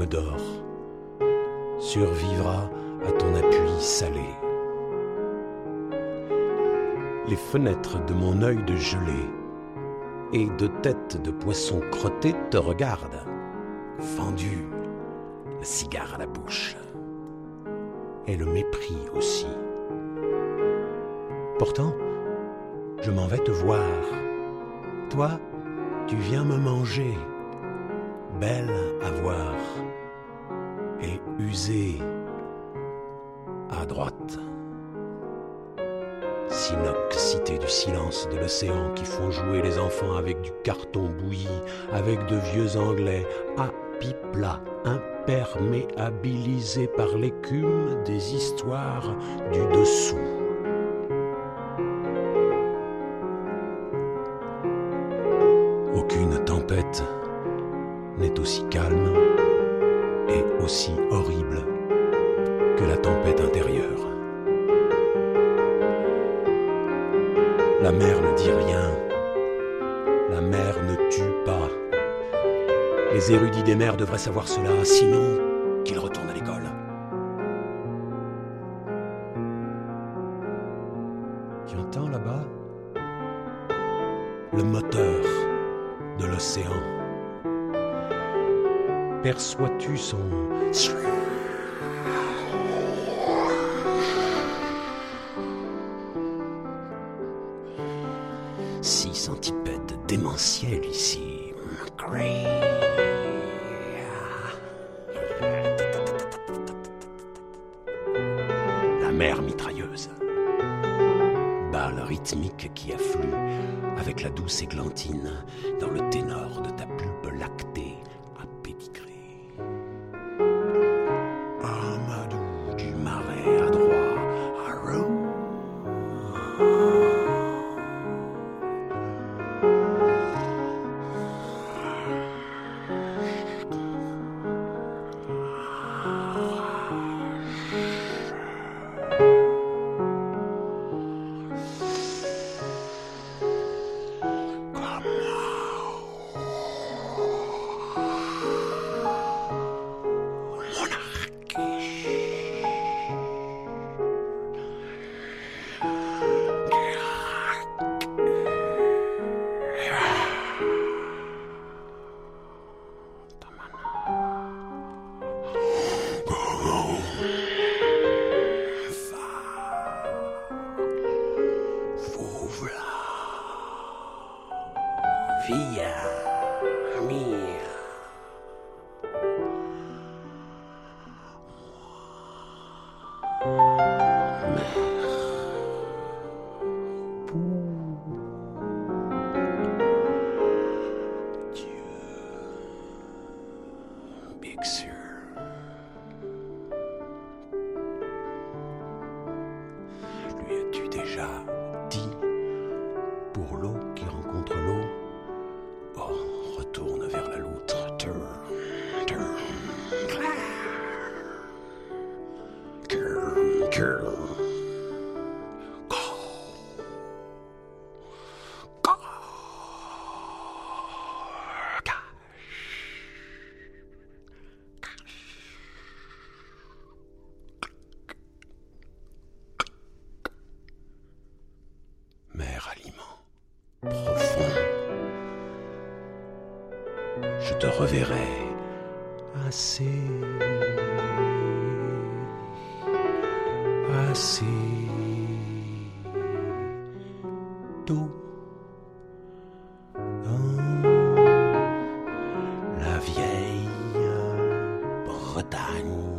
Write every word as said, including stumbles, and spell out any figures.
palme d'or survivra à ton appui salé. Les fenêtres de mon œil de gelée et de têtes de poisson crottés te regardent, fendu, le cigare à la bouche, et le mépris aussi. Pourtant, je m'en vais te voir. Toi, tu viens me manger, belle à voir et usée à droite. Sinoc, cité du silence de l'océan qui font jouer les enfants avec du carton bouilli, avec de vieux anglais à pipla, imperméabilisés par l'écume des histoires du dessous. Aucune tempête n'est aussi calme et aussi horrible que la tempête intérieure. La mer ne dit rien, la mer ne tue pas. Les érudits des mers devraient savoir cela, sinon qu'ils retournent à l'école. Tu entends là-bas le moteur de l'océan? Perçois-tu son... Six centipèdes démentiels ici. La mer mitrailleuse. Balle rythmique qui afflue avec la douce églantine dans le ténor de ta pulpe lactée à pédigré. Amadou du marais à droit, à Rome. Via mia. Dieu, Big Sur. Lui as-tu déjà dit pour l'eau qui rencontre l'eau? Oh, retourne vers la loutre. Turn, turn, turn, turn. Mer aliment profond. Je te reverrai assez, assez tôt dans la vieille Bretagne.